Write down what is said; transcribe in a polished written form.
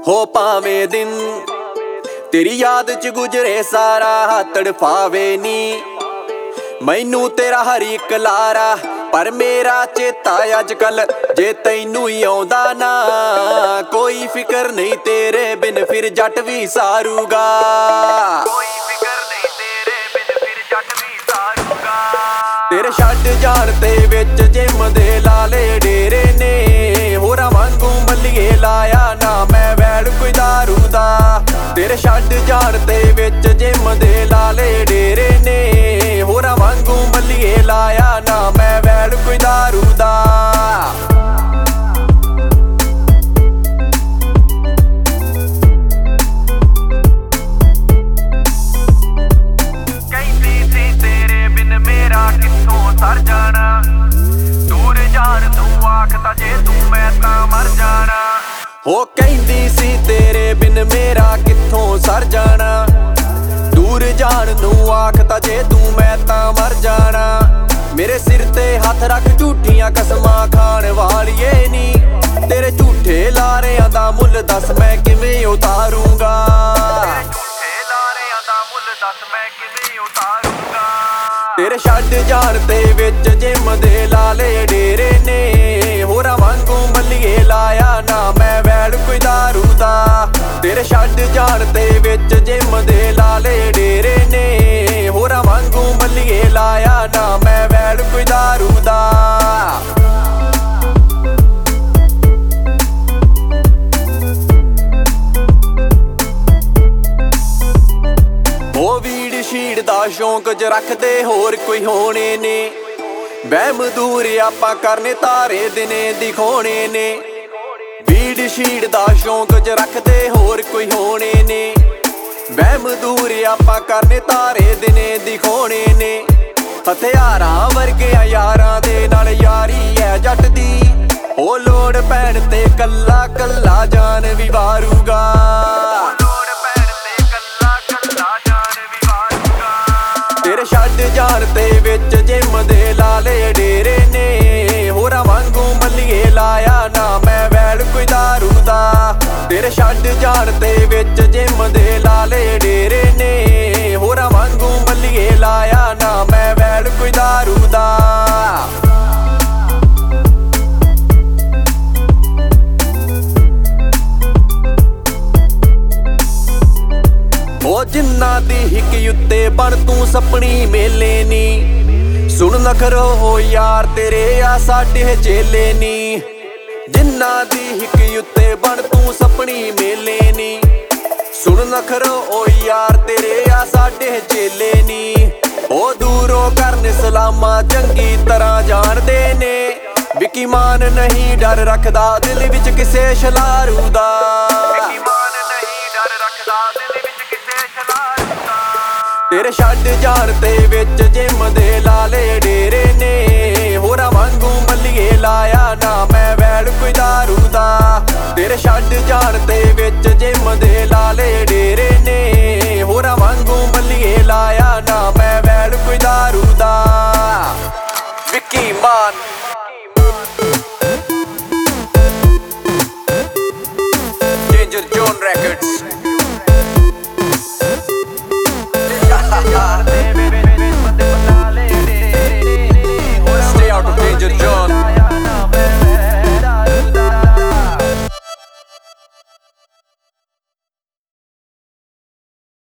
हो भावें दिन तेरी याद च गुजरे सारा तड़फावे नी मैनू तेरा हर एक लारा पर मेरा चेता अजकल जे तैनू ही आउंदा ना कोई फिकर नहीं तेरे बिन फिर जट भी सारूगा तेरे छड्ड जाण ते विच जिम दे लाले डेरे ने होरां वांगू मल्लिए लाया ना मैं वैल कोई दारू दा तेरे छड्ड जाण ते विच जिम दे लाले डेरे ने होरां वांगू मल्लिए लाया ना मैं वैल कोई दारू दा सर जाना दूर जान तू आखता जे तू मैं तां मर जाना हो कहंदी सी तेरे बिन मेरा कित्थों सर जाना दूर जान तू आखता जे तू मैं तां मर जाना मेरे सिर ते हथ रख झूठियां कसमां खाण वालिए नी तेरे झूठे लारियां दा मुल दस मैं किवें उतारूंगा तेरे छड्ड जाण ते विच जिम दे लाले डेरे ने होरां वांगू मल्लिए लाया ना मैं वैल कोई दारू दा तेरे छड्ड जाण ते विच जिम दे लाले डेरे ने होरां वांगू मल्लिए लाया ना मैं वैल कोई दारू दा शीड़ दा शौक च रखदे होर कोई होने ने वहम दूर आपां करने तारे दिने दिखाने ने भीड़ शीड़ दा शौक च रखदे होर कोई होने ने वहम दूर आपां करने तारे दिने दिखाने ने हथियारां वर्गे यारां दे नाल यारी है जट दी हो लोड़ पैण ते कल्ला कल्ला जान भी वारूगा तेरे छड्ड जाण ते विच जिम दे लाले डेरे ने होरां वांगू मल्लिए लाया ना मैं वैल कोई दारू दा तेरे छड्ड जाण ते विच जिम दे लाले डेरे ने होरां वांगू मल्लिए लाया ना मैं वैल कोई दारू दा जिन्ना दी हिक उत्ते बण तू सपनी मेले नी सुन नखरो हो यार तेरे आ साडे चेले नी जिन्ना दी हिक उत्ते बण तू सपनी मेले नी सुन नखरो ओ यार तेरे आ साडे चेले नी ओ दूरों करन सलामा चंगी तरह जानदे ने विकी मान नहीं डर रखदा दिल विच किसे शलारू दा तेरे छड्ड जाण ते विच जिम दे लाले डेरे ने होरां वांगू मल्लिए लाया ना मैं वैल कोई दारू दा तेरे छड्ड जाण ते विच जिम दे लाले डेरे ने होरां वांगू मल्लिए लाया ना मैं वैल कोई दारू दा विकी मान डेंजर जोन रेकॉर्ड्स।